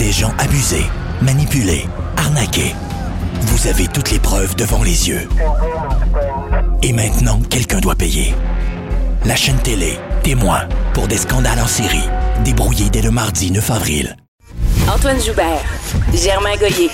des gens abusés, manipulés, arnaqués. Vous avez toutes les preuves devant les yeux. Et maintenant, quelqu'un doit payer. La chaîne télé, témoin pour des scandales en série, débrouillés dès le mardi 9 avril. Antoine Joubert, Germain Goyer.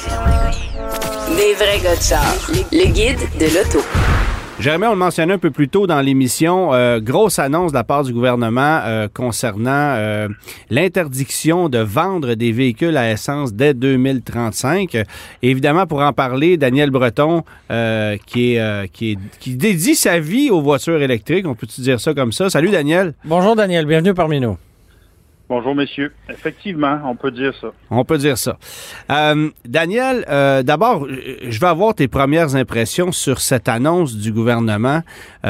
Des vrais gars de char. Le guide de l'auto. Germain, on le mentionnait un peu plus tôt dans l'émission, grosse annonce de la part du gouvernement concernant l'interdiction de vendre des véhicules à essence dès 2035. Et évidemment, pour en parler, Daniel Breton, qui dédie sa vie aux voitures électriques, on peut-tu dire ça comme ça? Salut Daniel. Bonjour Daniel, bienvenue parmi nous. Bonjour, messieurs. Effectivement, on peut dire ça. On peut dire ça. Daniel, d'abord, je veux avoir tes premières impressions sur cette annonce du gouvernement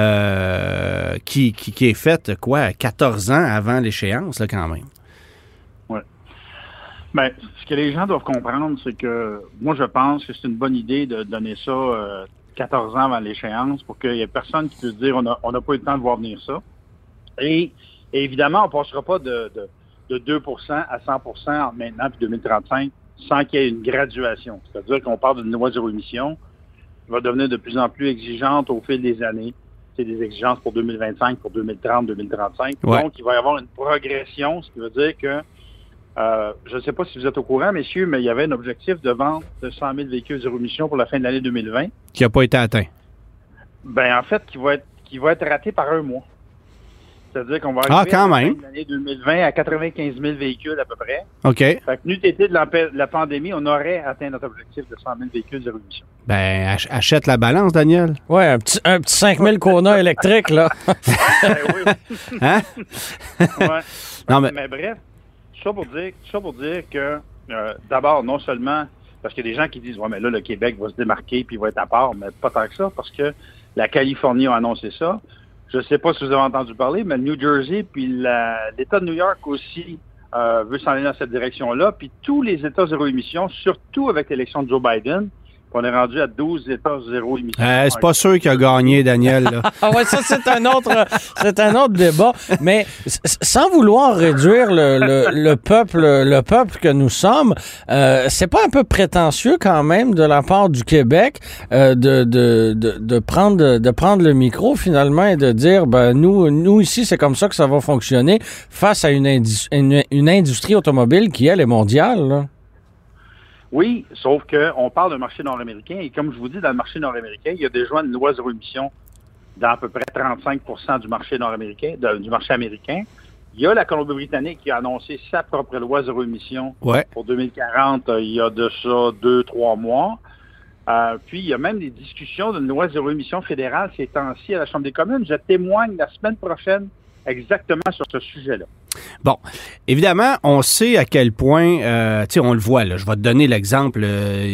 qui est faite, 14 ans avant l'échéance, là, quand même. Oui. Bien, ce que les gens doivent comprendre, c'est que moi, je pense que c'est une bonne idée de donner ça 14 ans avant l'échéance pour qu'il n'y ait personne qui puisse dire on n'a pas eu le temps de voir venir ça. Et évidemment, on ne passera pas de 2 à 100 maintenant, puis 2035, sans qu'il y ait une graduation. C'est-à-dire qu'on parle d'une loi zéro émission qui va devenir de plus en plus exigeante au fil des années. C'est des exigences pour 2025, pour 2030, 2035. Ouais. Donc, il va y avoir une progression, ce qui veut dire que, je ne sais pas si vous êtes au courant, messieurs, mais il y avait un objectif de vente de 100 000 véhicules zéro émission pour la fin de l'année 2020. Qui n'a pas été atteint. Ben en fait, qui va être raté par un mois. C'est-à-dire qu'on va arriver à l'année 2020 à 95 000 véhicules à peu près. OK. Fait que n'eût été de la pandémie, on aurait atteint notre objectif de 100 000 véhicules zéro émission. Ben, achète la balance, Daniel. Ouais, un petit 5 000 Kona électrique, là. Oui. Hein? Ouais. Non, mais bref, ça pour dire que, d'abord, non seulement, parce qu'il y a des gens qui disent, ouais, mais là, le Québec va se démarquer puis il va être à part, mais pas tant que ça, parce que la Californie a annoncé ça. Je ne sais pas si vous avez entendu parler, mais le New Jersey puis l'État de New York aussi veut s'en aller dans cette direction-là. Puis tous les États zéro émission, surtout avec l'élection de Joe Biden, on est rendu à 12 États zéro émission. C'est pas sûr qu'il a gagné, Daniel. Là. Ouais, ça, c'est un autre débat. Mais sans vouloir réduire le peuple que nous sommes, c'est pas un peu prétentieux quand même de la part du Québec de prendre le micro finalement et de dire ben nous ici c'est comme ça que ça va fonctionner face à une industrie automobile qui elle est mondiale, là. Oui, sauf qu'on parle d'un marché nord-américain et comme je vous dis, dans le marché nord-américain, il y a déjà une loi zéro émission dans à peu près 35% du marché nord-américain, du marché américain. Il y a la Colombie-Britannique qui a annoncé sa propre loi zéro émission pour 2040 il y a de ça 2-3 mois. Puis il y a même des discussions d'une loi zéro émission fédérale ces temps-ci à la Chambre des communes. Je témoigne la semaine prochaine exactement sur ce sujet-là. Bon, évidemment, on sait à quel point, tu sais, on le voit, là, je vais te donner l'exemple,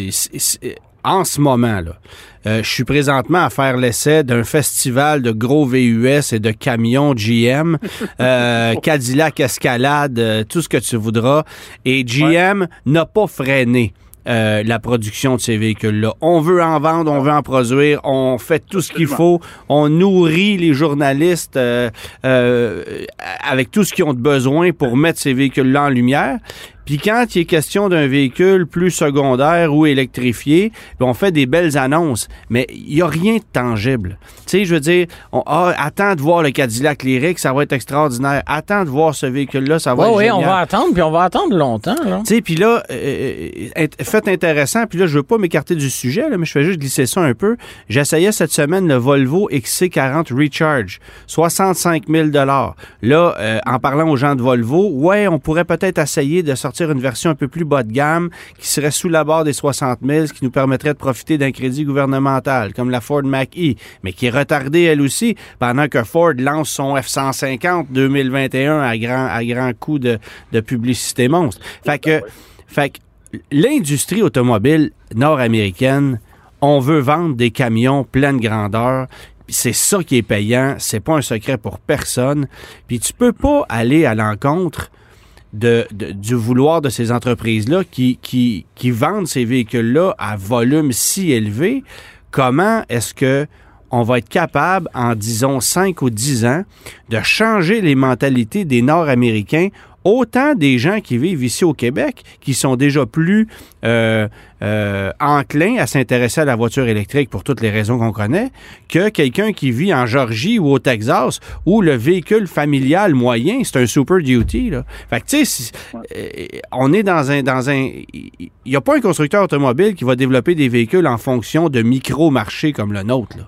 en ce moment, là, je suis présentement à faire l'essai d'un festival de gros VUS et de camions GM, Cadillac Escalade, tout ce que tu voudras, et GM n'a pas freiné. La production de ces véhicules-là. On veut en vendre, on veut en produire, on fait tout ce qu'il faut, on nourrit les journalistes avec tout ce qu'ils ont de besoin pour mettre ces véhicules-là en lumière. Puis quand il est question d'un véhicule plus secondaire ou électrifié, on fait des belles annonces, mais il n'y a rien de tangible. Tu sais, je veux dire, attends de voir le Cadillac Lyriq, ça va être extraordinaire. Attends de voir ce véhicule-là, ça va être génial. Oui, on va attendre, puis on va attendre longtemps. Tu sais, puis là, fait intéressant, puis là, je veux pas m'écarter du sujet, là, mais je fais juste glisser ça un peu. J'essayais cette semaine le Volvo XC40 Recharge, 65 000 $. Là, en parlant aux gens de Volvo, on pourrait peut-être essayer de sortir une version un peu plus bas de gamme qui serait sous la barre des 60 000, ce qui nous permettrait de profiter d'un crédit gouvernemental, comme la Ford Mach-E, mais qui est retardée elle aussi, pendant que Ford lance son F-150 2021 à grand coup de publicité monstre. Fait que l'industrie automobile nord-américaine, on veut vendre des camions pleine grandeur. C'est ça qui est payant, c'est pas un secret pour personne. Puis tu peux pas aller à l'encontre du vouloir de ces entreprises-là qui vendent ces véhicules-là à volume si élevé. Comment est-ce que on va être capable, en disons 5 ou 10 ans, de changer les mentalités des Nord-Américains autant des gens qui vivent ici au Québec, qui sont déjà plus enclins à s'intéresser à la voiture électrique pour toutes les raisons qu'on connaît, que quelqu'un qui vit en Georgie ou au Texas, où le véhicule familial moyen, c'est un Super Duty, là. Fait que, tu sais, on est dans un... Il n'y a pas un constructeur automobile qui va développer des véhicules en fonction de micro-marchés comme le nôtre, là.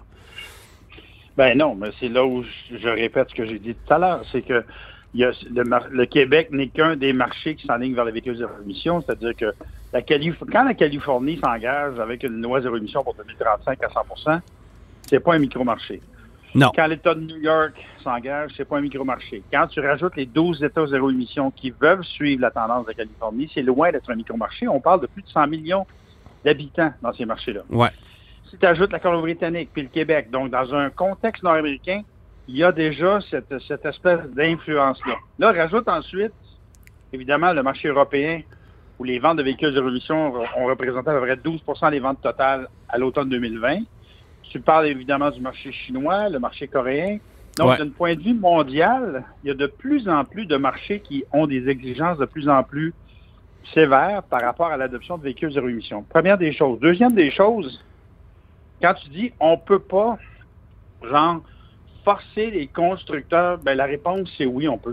Ben non, mais c'est là où je répète ce que j'ai dit tout à l'heure, c'est que le Québec n'est qu'un des marchés qui s'enligne vers les véhicules zéro émission, c'est-à-dire que quand la Californie s'engage avec une loi zéro émission pour 2035 à 100%, c'est pas un micro-marché. Non. Quand l'État de New York s'engage, c'est pas un micro-marché. Quand tu rajoutes les 12 États zéro émission qui veulent suivre la tendance de la Californie, c'est loin d'être un micro-marché. On parle de plus de 100 millions d'habitants dans ces marchés-là. Ouais. Si tu ajoutes la Colombie-Britannique puis le Québec, donc dans un contexte nord-américain, il y a déjà cette espèce d'influence-là. Là, rajoute ensuite, évidemment, le marché européen où les ventes de véhicules zéro émission ont représenté à peu près 12% des ventes totales à l'automne 2020. Tu parles évidemment du marché chinois, le marché coréen. Donc, d'un point de vue mondial, il y a de plus en plus de marchés qui ont des exigences de plus en plus sévères par rapport à l'adoption de véhicules zéro émission. Première des choses. Deuxième des choses, quand tu dis on peut pas, genre, forcer les constructeurs, ben la réponse c'est oui, on peut.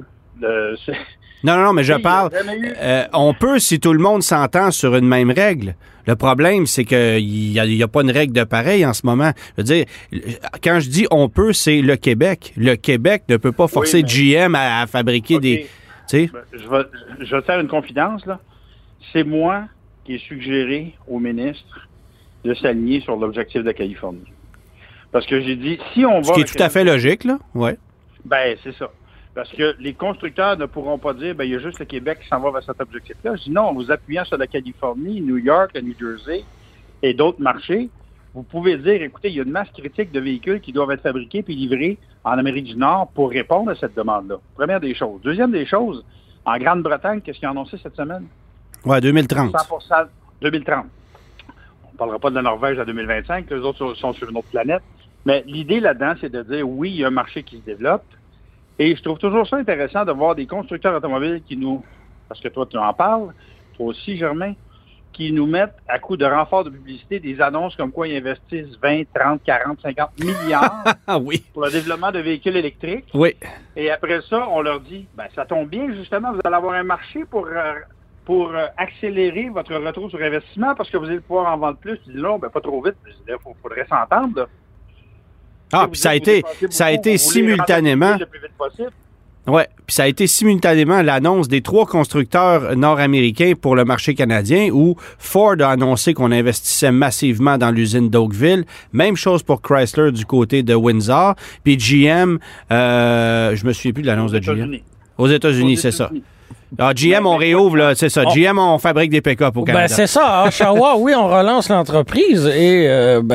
Non, mais je parle. On peut si tout le monde s'entend sur une même règle. Le problème, c'est qu'il n'y a pas une règle de pareil en ce moment. Je veux dire, quand je dis on peut, c'est le Québec. Le Québec ne peut pas forcer GM à fabriquer des... Tu sais? Je vais te faire une confidence, là. C'est moi qui ai suggéré au ministre de s'aligner sur l'objectif de la Californie. Parce que j'ai dit, si on va... Ce qui est tout à fait logique, là, ouais. Ben, c'est ça. Parce que les constructeurs ne pourront pas dire, ben, il y a juste le Québec qui s'en va vers cet objectif-là. Je dis non, en vous appuyant sur la Californie, New York, le New Jersey et d'autres marchés, vous pouvez dire, écoutez, il y a une masse critique de véhicules qui doivent être fabriqués puis livrés en Amérique du Nord pour répondre à cette demande-là. Première des choses. Deuxième des choses, en Grande-Bretagne, qu'est-ce qu'ils ont annoncé cette semaine? Ouais, 2030. 100% 2030. On ne parlera pas de la Norvège à 2025, les autres sont sur une autre planète. Mais l'idée là-dedans, c'est de dire, oui, il y a un marché qui se développe. Et je trouve toujours ça intéressant de voir des constructeurs automobiles qui nous, parce que toi, tu en parles, toi aussi, Germain, qui nous mettent à coup de renfort de publicité des annonces comme quoi ils investissent 20, 30, 40, 50 milliards oui. pour le développement de véhicules électriques. Oui. Et après ça, on leur dit, ben ça tombe bien, justement, vous allez avoir un marché pour accélérer votre retour sur investissement parce que vous allez pouvoir en vendre plus. Tu dis non, ben pas trop vite. Il faudrait s'entendre, là. Ah, puis ça a été simultanément. Ouais, puis ça a été simultanément l'annonce des 3 constructeurs nord-américains pour le marché canadien où Ford a annoncé qu'on investissait massivement dans l'usine d'Oakville. Même chose pour Chrysler du côté de Windsor. Puis GM, je me souviens plus de l'annonce de GM. Aux États-Unis, c'est ça. Ah, GM, on réouvre, là, c'est ça. GM, on fabrique des pick-up au Canada. Ben, c'est ça. À Oshawa, oui, on relance l'entreprise et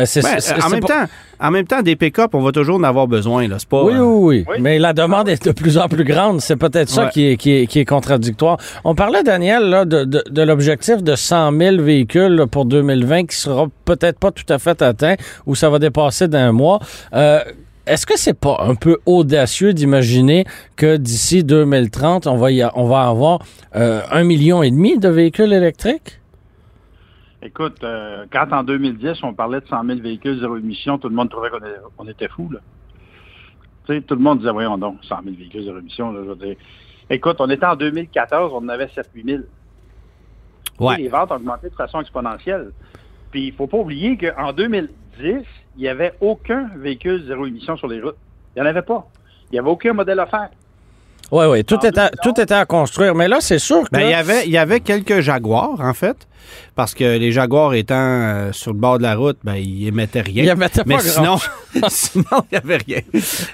en même temps, des pick-up, on va toujours en avoir besoin, là. C'est pas, oui. Mais la demande est de plus en plus grande. C'est peut-être ça qui est contradictoire. On parlait, Daniel, là, de l'objectif de 100 000 véhicules là, pour 2020 qui sera peut-être pas tout à fait atteint ou ça va dépasser d'un mois. Est-ce que c'est pas un peu audacieux d'imaginer que d'ici 2030, on va avoir 1,5 million de véhicules électriques? Écoute, quand en 2010, on parlait de 100 000 véhicules zéro émission, tout le monde trouvait qu'on était fous, là. Tu sais, tout le monde disait, voyons donc, 100 000 véhicules zéro émission, là, je veux dire. Écoute, on était en 2014, on en avait 7-8 000. Ouais. Les ventes ont augmenté de façon exponentielle. Puis, il ne faut pas oublier qu'en 2010, il n'y avait aucun véhicule zéro émission sur les routes. Il n'y en avait pas. Il n'y avait aucun modèle offert. Oui. Tout était à construire. Mais là, c'est sûr que... Il y avait quelques Jaguars, en fait, parce que les Jaguars étant sur le bord de la route, ils émettaient rien. Ils émettaient pas sinon, il n'y avait rien.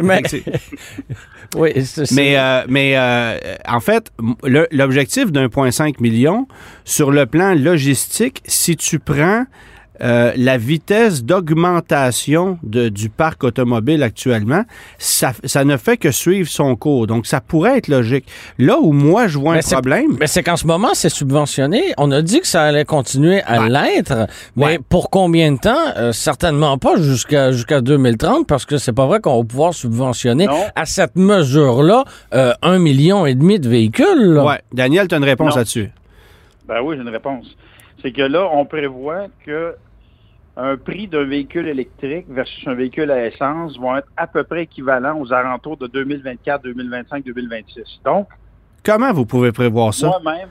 Mais en fait, l'objectif d'1,5 million, sur le plan logistique, si tu prends la vitesse d'augmentation du parc automobile actuellement, ça ne fait que suivre son cours. Donc, ça pourrait être logique. Là où moi, je vois un problème... Mais c'est qu'en ce moment, c'est subventionné. On a dit que ça allait continuer à l'être, mais pour combien de temps? Certainement pas jusqu'à 2030, parce que c'est pas vrai qu'on va pouvoir subventionner à cette mesure-là 1,5 million de véhicules. Oui. Daniel, tu as une réponse là-dessus? Ben oui, j'ai une réponse. C'est que là, on prévoit que un prix d'un véhicule électrique versus un véhicule à essence vont être à peu près équivalents aux alentours de 2024, 2025, 2026. Donc, comment vous pouvez prévoir ça? Moi-même,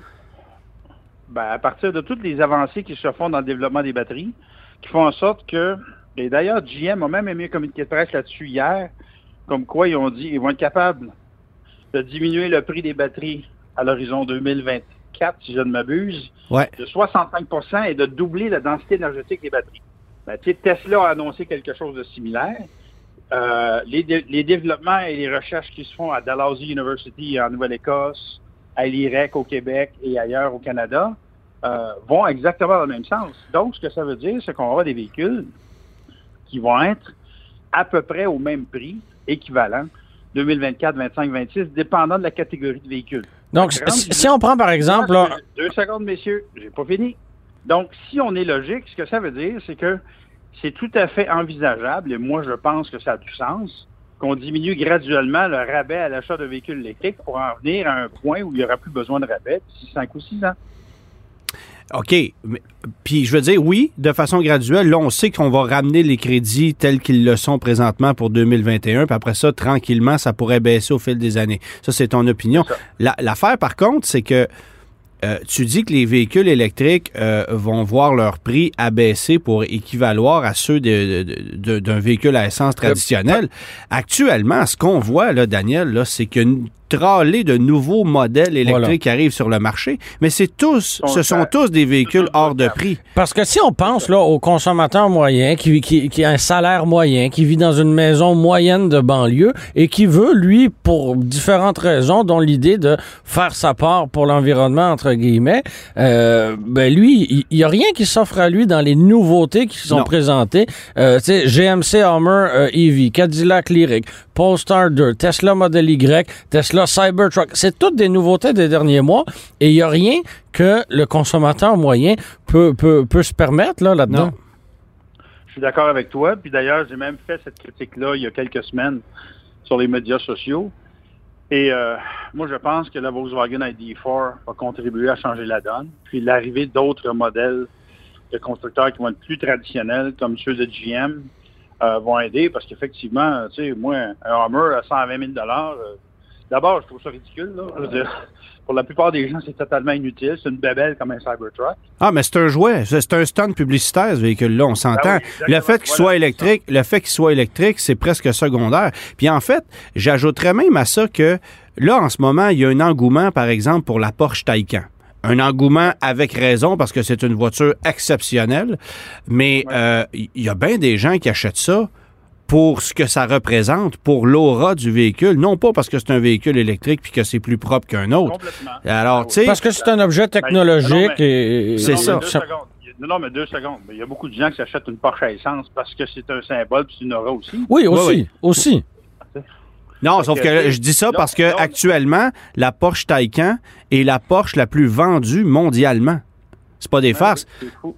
à partir de toutes les avancées qui se font dans le développement des batteries, qui font en sorte que, et d'ailleurs, GM a même émis un communiqué de presse là-dessus hier, comme quoi ils ont dit qu'ils vont être capables de diminuer le prix des batteries à l'horizon 2024, si je ne m'abuse, de 65% et de doubler la densité énergétique des batteries. Tesla a annoncé quelque chose de similaire. Les développements et les recherches qui se font à Dalhousie University en Nouvelle-Écosse, à l'IREC au Québec et ailleurs au Canada vont exactement dans le même sens. Donc, ce que ça veut dire, c'est qu'on aura des véhicules qui vont être à peu près au même prix, équivalent, 2024, 25, 26, dépendant de la catégorie de véhicule. Donc, si on prend par exemple... Là... 2 secondes, messieurs, j'ai pas fini. Donc, si on est logique, ce que ça veut dire, c'est que c'est tout à fait envisageable, et moi je pense que ça a du sens, qu'on diminue graduellement le rabais à l'achat de véhicules électriques pour en venir à un point où il n'y aura plus besoin de rabais d'ici 5 ou 6 ans. OK. Puis je veux dire, oui, de façon graduelle, là, on sait qu'on va ramener les crédits tels qu'ils le sont présentement pour 2021, puis après ça, tranquillement, ça pourrait baisser au fil des années. Ça, c'est ton opinion. L'affaire, par contre, c'est que tu dis que les véhicules électriques vont voir leur prix abaisser pour équivaloir à ceux d'un véhicule à essence traditionnel. Actuellement, ce qu'on voit, là, Daniel, là, c'est qu'une tralée de nouveaux modèles électriques qui arrivent sur le marché, mais ce sont tous des véhicules hors de prix. Parce que si on pense là au consommateur moyen qui a un salaire moyen, qui vit dans une maison moyenne de banlieue et qui veut, lui, pour différentes raisons, dont l'idée de faire sa part pour l'environnement, entre guillemets, lui, il n'y a rien qui s'offre à lui dans les nouveautés qui sont présentées. GMC Hummer EV, Cadillac Lyriq, Polestar 2, Tesla Model Y, Tesla Cybertruck, c'est toutes des nouveautés des derniers mois et il n'y a rien que le consommateur moyen peut se permettre là-dedans. Non. Je suis d'accord avec toi. Puis d'ailleurs, j'ai même fait cette critique-là il y a quelques semaines sur les médias sociaux. Et moi, je pense que la Volkswagen ID4 va contribuer à changer la donne. Puis l'arrivée d'autres modèles de constructeurs qui vont être plus traditionnels, comme ceux de GM, vont aider parce qu'effectivement, tu sais, moi, un Hummer à 120 000 d'abord, je trouve ça ridicule, là. Je veux dire, pour la plupart des gens, c'est totalement inutile. C'est une bébelle comme un Cybertruck. Ah, mais c'est un jouet. C'est un stunt publicitaire, ce véhicule-là, on s'entend. Le fait qu'il soit électrique, c'est presque secondaire. Puis en fait, j'ajouterais même à ça que là, en ce moment, il y a un engouement, par exemple, pour la Porsche Taycan. Un engouement avec raison parce que c'est une voiture exceptionnelle, mais il y a bien des gens qui achètent ça pour ce que ça représente, pour l'aura du véhicule, non pas parce que c'est un véhicule électrique puis que c'est plus propre qu'un autre. Complètement. Alors, tu sais, parce que c'est un objet technologique c'est ça. 2 secondes. Non, mais 2 secondes. Il y a beaucoup de gens qui s'achètent une Porsche à essence parce que c'est un symbole puis c'est une aura aussi. Oui, aussi. Non, sauf que je dis ça parce que actuellement, la Porsche Taycan est la Porsche la plus vendue mondialement. C'est pas des farces.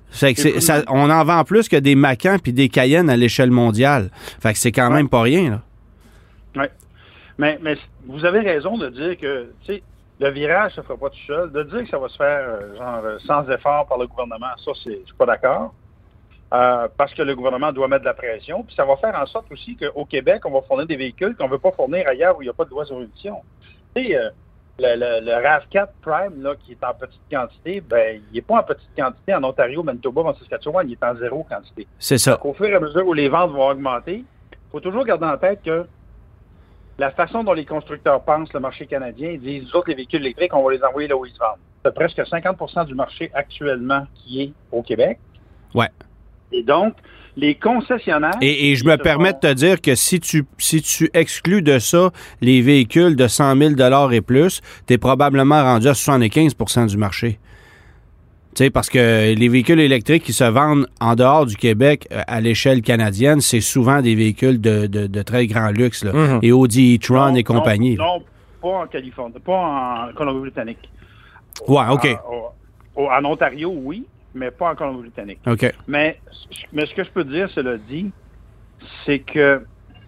On en vend plus que des Macan puis des Cayenne à l'échelle mondiale. Fait que c'est quand même pas rien, là. Oui. Mais vous avez raison de dire que, tu sais, le virage se fera pas tout seul. De dire que ça va se faire, sans effort par le gouvernement, ça, je suis pas d'accord. Parce que le gouvernement doit mettre de la pression. Puis ça va faire en sorte aussi qu'au Québec, on va fournir des véhicules qu'on ne veut pas fournir ailleurs où il n'y a pas de loi sur l'émission. Tu sais, le RAV4 Prime, là, qui est en petite quantité, il n'est pas en petite quantité en Ontario, Manitoba, en Saskatchewan, il est en 0 quantité. C'est ça. Donc, au fur et à mesure où les ventes vont augmenter, il faut toujours garder en tête que la façon dont les constructeurs pensent le marché canadien, ils disent, les véhicules électriques, on va les envoyer là où ils se vendent. C'est presque 50% du marché actuellement qui est au Québec. Ouais. Et donc, les concessionnaires... Et je me permets de te dire que si tu exclus de ça les véhicules de 100 000 $ et plus, tu es probablement rendu à 75% du marché. Tu sais, parce que les véhicules électriques qui se vendent en dehors du Québec à l'échelle canadienne, c'est souvent des véhicules de très grand luxe, là. Mhm. Et Audi e-tron et compagnie. Non, pas en Californie, pas en Colombie-Britannique. Ouais, OK. En Ontario, oui, mais pas en Colombie-Britannique. OK. Mais ce que je peux dire, cela dit, c'est que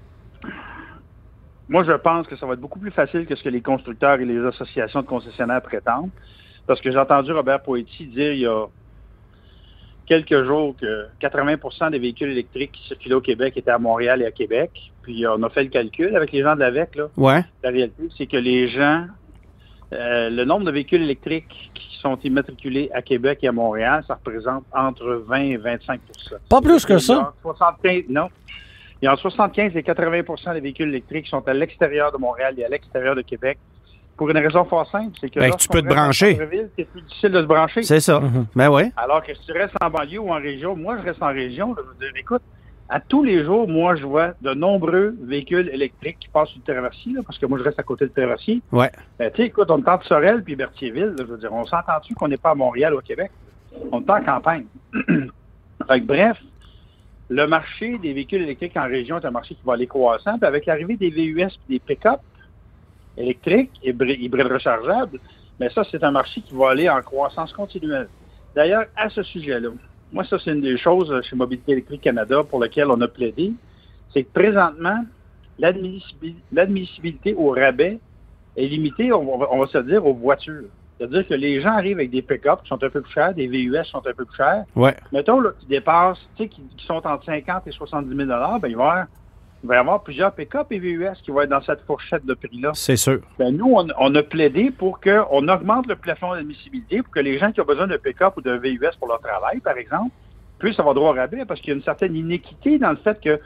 moi, je pense que ça va être beaucoup plus facile que ce que les constructeurs et les associations de concessionnaires prétendent. Parce que j'ai entendu Robert Poetti dire il y a quelques jours que 80% des véhicules électriques qui circulaient au Québec étaient à Montréal et à Québec. Puis on a fait le calcul avec les gens de l'AVEC, là. Ouais. La réalité, c'est que les gens, le nombre de véhicules électriques qui sont immatriculés à Québec et à Montréal, ça représente entre 20 et 25%. Pas plus que ça? Il y a entre 75 et 80% des véhicules électriques qui sont à l'extérieur de Montréal et à l'extérieur de Québec. Pour une raison fort simple, c'est que tu peux te brancher. C'est plus difficile de se brancher. C'est ça. Ben ouais. Alors que si tu restes en banlieue ou en région, moi je reste en région, là, je veux dire, écoute, à tous les jours, moi je vois de nombreux véhicules électriques qui passent sur le Traversier, là, parce que moi je reste à côté du Traversier. Ouais. Ben, tu sais, écoute, on est entre Sorel puis Berthierville, là, je veux dire, on s'entend-tu qu'on n'est pas à Montréal ou au Québec? On est en campagne. Fait que, bref, le marché des véhicules électriques en région est un marché qui va aller croissant. Puis avec l'arrivée des VUS et des pick-up électriques, hybrides rechargeables, mais ça, c'est un marché qui va aller en croissance continuelle. D'ailleurs, à ce sujet-là, moi, ça, c'est une des choses chez Mobilité électrique Canada pour laquelle on a plaidé, c'est que présentement, l'admissibilité au rabais est limitée, on va se dire, aux voitures. C'est-à-dire que les gens arrivent avec des pick-up qui sont un peu plus chers, des VUS qui sont un peu plus chers. Ouais. Mettons, là, qui dépassent, tu sais, qui sont entre 50 et 70 000 ben, il va y avoir plusieurs pick-up et VUS qui vont être dans cette fourchette de prix-là. C'est sûr. Ben, nous, on a plaidé pour qu'on augmente le plafond d'admissibilité pour que les gens qui ont besoin de pick-up ou de VUS pour leur travail, par exemple, puissent avoir droit au rabais parce qu'il y a une certaine inéquité dans le fait que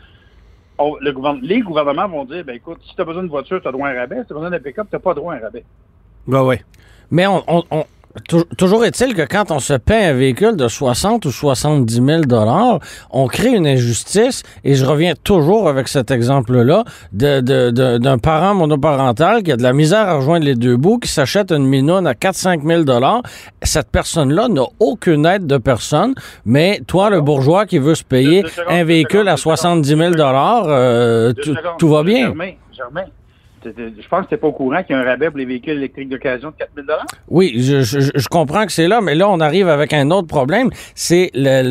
les gouvernements vont dire, ben écoute, si tu as besoin de voiture, tu as droit à un rabais. Si tu as besoin de pick-up, tu n'as pas droit à un rabais. Ben ouais. Mais toujours est-il que quand on se paie un véhicule de 60 ou 70 000 $, on crée une injustice, et je reviens toujours avec cet exemple-là d'un parent monoparental qui a de la misère à rejoindre les deux bouts, qui s'achète une minoune à 4-5 000 $. Cette personne-là n'a aucune aide de personne, mais toi, le bourgeois qui veut se payer un véhicule à 70 000 $, tout va bien. Germain. Je pense que tu n'es pas au courant qu'il y a un rabais pour les véhicules électriques d'occasion de 4 000 $. Oui, je comprends que c'est là, mais là, on arrive avec un autre problème. C'est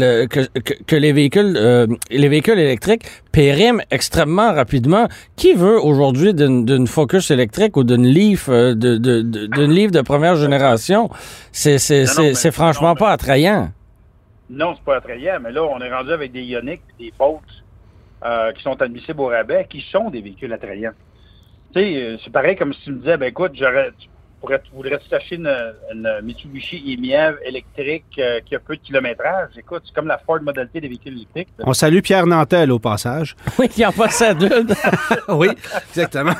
que les véhicules électriques périment extrêmement rapidement. Qui veut aujourd'hui d'une Focus électrique ou d'une Leaf, d'une Leaf de première génération? C'est franchement pas attrayant. Non, c'est pas attrayant, mais là, on est rendu avec des Ioniq et des Bolt qui sont admissibles au rabais, qui sont des véhicules attrayants. Tu sais, c'est pareil comme si tu me disais, ben écoute, voudrais-tu t'acheter une Mitsubishi e-MiEV électrique qui a peu de kilométrage? Écoute, c'est comme la Ford Model T des véhicules électriques. On salue Pierre Nantel au passage. Oui, il en passe à deux. Oui, exactement.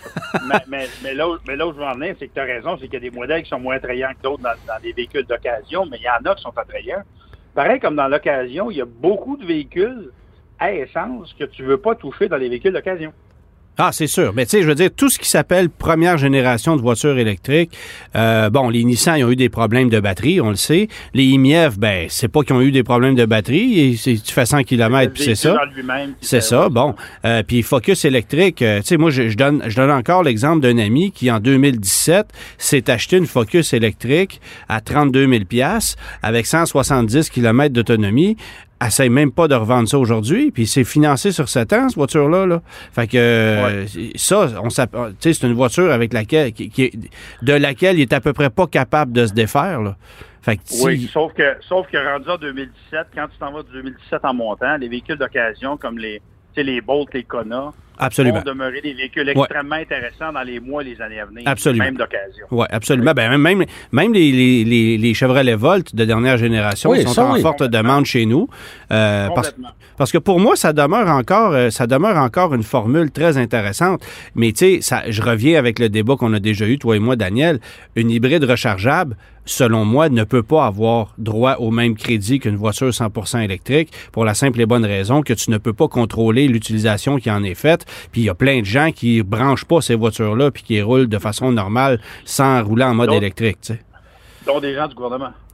mais là où je veux en venir, c'est que tu as raison, c'est qu'il y a des modèles qui sont moins attrayants que d'autres dans des véhicules d'occasion, mais il y en a qui sont attrayants. Pareil comme dans l'occasion, il y a beaucoup de véhicules à essence que tu ne veux pas toucher dans les véhicules d'occasion. Ah, c'est sûr. Mais tu sais, je veux dire, tout ce qui s'appelle première génération de voitures électriques, les Nissan, ils ont eu des problèmes de batterie, on le sait. Les e-MiEV, ben, c'est pas qu'ils ont eu des problèmes de batterie. Et tu fais 100 km, puis c'est ça. C'est ça, bon. Puis Focus électrique, tu sais, moi, je donne encore l'exemple d'un ami qui, en 2017, s'est acheté une Focus électrique à 32 000 $, avec 170 km d'autonomie. Essaye même pas de revendre ça aujourd'hui, puis c'est financé sur 7 ans, cette voiture-là. Là. Fait que ça, c'est une voiture avec laquelle de laquelle il est à peu près pas capable de se défaire. Là. Fait que oui, sauf que rendu en 2017, quand tu t'en vas de 2017 en montant, les véhicules d'occasion comme les Bolt, les Kona, vont demeurer des véhicules extrêmement intéressants dans les mois et les années à venir. Absolument. Même d'occasion. Oui, absolument. Ben, même les Chevrolet Volt de dernière génération sont en forte demande chez nous. Parce que pour moi, ça demeure encore une formule très intéressante. Mais tu sais, je reviens avec le débat qu'on a déjà eu, toi et moi, Daniel. Une hybride rechargeable, selon moi, ne peut pas avoir droit au même crédit qu'une voiture 100% électrique pour la simple et bonne raison que tu ne peux pas contrôler l'utilisation qui en est faite. Puis il y a plein de gens qui branchent pas ces voitures-là puis qui roulent de façon normale sans rouler en mode électrique, tu sais. Dont des gens du gouvernement.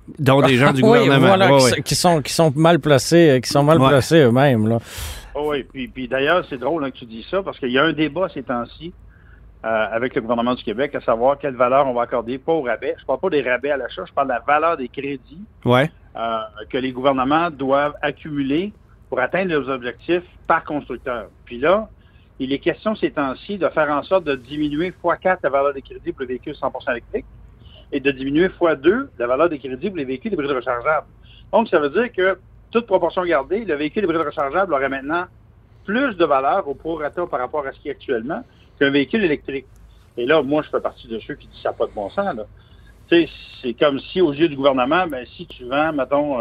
Dont des gens du Oui, gouvernement. voilà, Ouais, qui sont mal placés, placés eux-mêmes, là. Oh oui, puis d'ailleurs, c'est drôle que tu dis ça, parce qu'il y a un débat ces temps-ci avec le gouvernement du Québec, à savoir quelle valeur on va accorder, pas au rabais. Je parle pas des rabais à l'achat, je parle de la valeur des crédits ouais. que les gouvernements doivent accumuler pour atteindre leurs objectifs par constructeur. Puis là, il est question ces temps-ci de faire en sorte de diminuer x4 la valeur des crédits pour les véhicules 100% électriques et de diminuer x2 la valeur des crédits pour les véhicules hybrides rechargeables. Donc, ça veut dire que, toute proportion gardée, le véhicule hybride rechargeable aurait maintenant plus de valeur au prorata par rapport à ce qui est actuellement qu'un véhicule électrique. Et là, moi, je fais partie de ceux qui disent ça n'a pas de bon sens, là. Tu sais, c'est comme si, aux yeux du gouvernement, ben, si tu vends, mettons,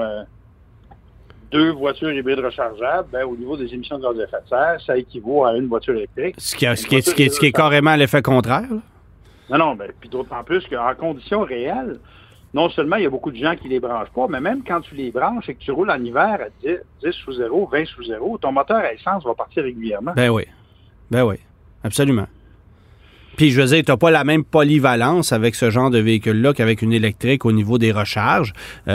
2 voitures hybrides rechargeables, ben, au niveau des émissions de gaz à effet de serre, ça équivaut à une voiture électrique. Ce qui est carrément l'effet contraire, là. Non, ben, puis d'autant plus qu'en conditions réelles, non seulement il y a beaucoup de gens qui les branchent pas, mais même quand tu les branches et que tu roules en hiver à 10 sous zéro, 20 sous zéro, ton moteur à essence va partir régulièrement. Ben oui, absolument. Puis, je veux dire, tu n'as pas la même polyvalence avec ce genre de véhicule-là qu'avec une électrique au niveau des recharges. Tu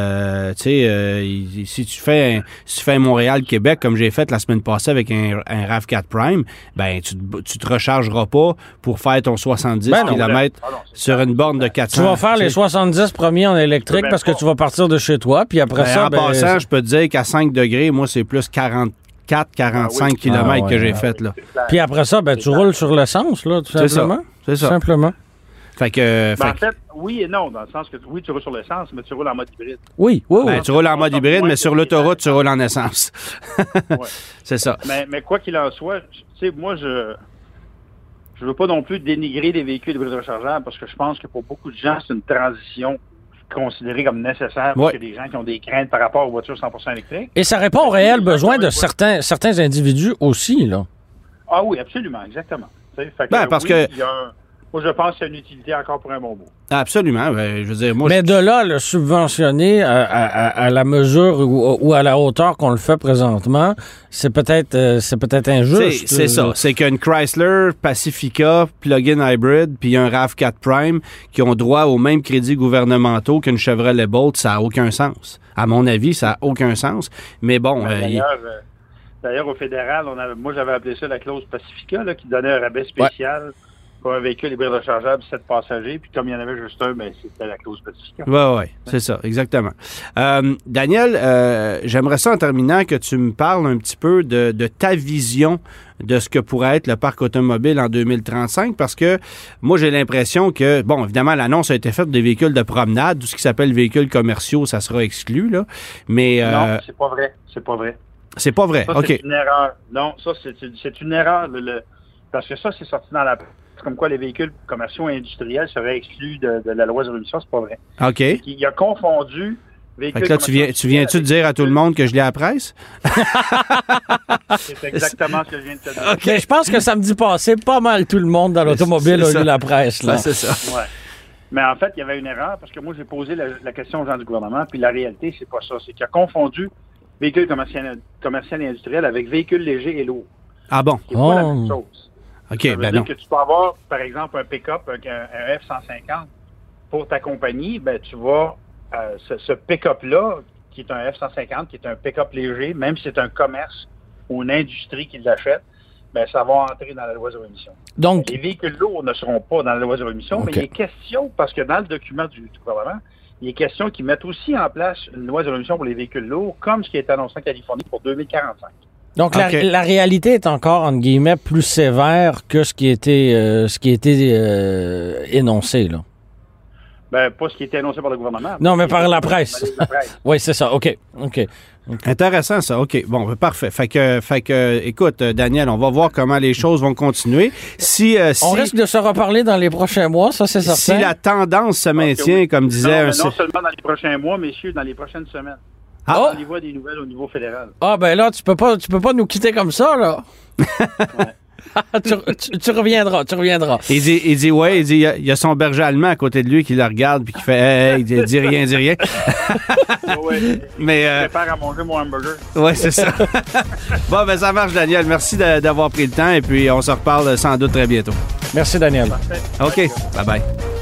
sais, si tu fais un Montréal-Québec, comme j'ai fait la semaine passée avec un RAV4 Prime, ben tu te rechargeras pas pour faire ton 70 km sur une borne de 400. Tu vas faire les 70 premiers en électrique parce que tu vas partir de chez toi, puis après ça... En passant, je peux te dire qu'à 5 degrés, moi, c'est plus 44-45 km que j'ai fait, là. Puis après ça, ben, tu roules sur l'essence, là, tout simplement. C'est ça. Simplement. En fait, oui et non, dans le sens que oui, tu roules sur l'essence, mais tu roules en mode hybride. Oui. Ben, tu roules en mode hybride, mais sur l'autoroute, tu roules en essence. Ouais. C'est ça. Mais quoi qu'il en soit, tu sais, moi, je veux pas non plus dénigrer les véhicules hybrides rechargeables parce que je pense que pour beaucoup de gens, c'est une transition considérée comme nécessaire parce qu'il y a des gens qui ont des craintes par rapport aux voitures 100% électriques. Et ça répond aux réels besoins de certains individus aussi, là. Ah oui, absolument, exactement. Fait que, parce oui, que... moi, je pense qu'il y a une utilité encore pour un bon bout. Absolument. Ben, je veux dire, moi, mais de là, le subventionner à la mesure ou à la hauteur qu'on le fait présentement, c'est peut-être injuste. C'est ça. C'est qu'une Chrysler Pacifica plug-in hybrid puis un RAV4 Prime qui ont droit aux mêmes crédits gouvernementaux qu'une Chevrolet Bolt, ça n'a aucun sens. À mon avis, ça n'a aucun sens. Mais bon... D'ailleurs, au fédéral, moi, j'avais appelé ça la clause Pacifica, là, qui donnait un rabais spécial pour un véhicule hybride rechargeable 7 passagers. Puis comme il y en avait juste un, ben, c'était la clause Pacifica. Oui, c'est ça, exactement. Daniel, j'aimerais ça en terminant que tu me parles un petit peu de ta vision de ce que pourrait être le parc automobile en 2035, parce que moi, j'ai l'impression que, bon, évidemment, l'annonce a été faite des véhicules de promenade, tout ce qui s'appelle véhicules commerciaux, ça sera exclu, là, mais... Non, c'est pas vrai, c'est pas vrai. C'est pas vrai, ça, OK. C'est une erreur. Non, ça, c'est une erreur, parce que ça, c'est sorti dans la... comme quoi les véhicules commerciaux et industriels seraient exclus de la loi sur l'émission, c'est pas vrai. OK. Il a confondu véhicules fait que là, tu viens-tu de dire à tout le monde que je lis à la presse? C'est exactement ce que je viens de te dire. Okay. Mais je pense que samedi passé, pas mal tout le monde dans l'automobile a lu la presse, là. C'est ça. Ouais. Mais en fait, il y avait une erreur, parce que moi, j'ai posé la question aux gens du gouvernement, puis la réalité, c'est pas ça. C'est qu'il a confondu véhicules commerciaux et industriels avec véhicules légers et lourds. Ah bon? C'est pas la même chose. OK, ça veut ben dire non. que tu peux avoir, par exemple, un pick-up, un F-150 pour ta compagnie, ben tu vas, ce pick-up-là, qui est un F-150, qui est un pick-up léger, même si c'est un commerce ou une industrie qui l'achète, ben ça va entrer dans la loi zéro émission. Donc, les véhicules lourds ne seront pas dans la loi zéro émission, mais il est question, parce que dans le document du gouvernement, il est question qu'ils mettent aussi en place une loi zéro émission pour les véhicules lourds, comme ce qui a été annoncé en Californie pour 2045. Donc, la réalité est encore, entre guillemets, plus sévère que ce qui a été énoncé, là. Ben, pas ce qui a été annoncé par le gouvernement. Non, mais par la presse. Oui, c'est ça. OK. Intéressant, ça. OK. Bon, parfait. Fait que, écoute, Daniel, on va voir comment les choses vont continuer. On risque de se reparler dans les prochains mois, ça, c'est certain. Si la tendance se maintient, comme disait... Non seulement dans les prochains mois, messieurs, dans les prochaines semaines. On y voit des nouvelles au niveau fédéral. Ah, ben là, tu peux pas nous quitter comme ça, là. tu reviendras. Il dit, il y a son berger allemand à côté de lui qui le regarde puis qui fait hey, dis rien. Oui, mais je prépare à manger mon hamburger. Oui, c'est ça. Bon, ben ça marche, Daniel. Merci d'avoir pris le temps et puis on se reparle sans doute très bientôt. Merci, Daniel. Parfait. OK. Bye-bye.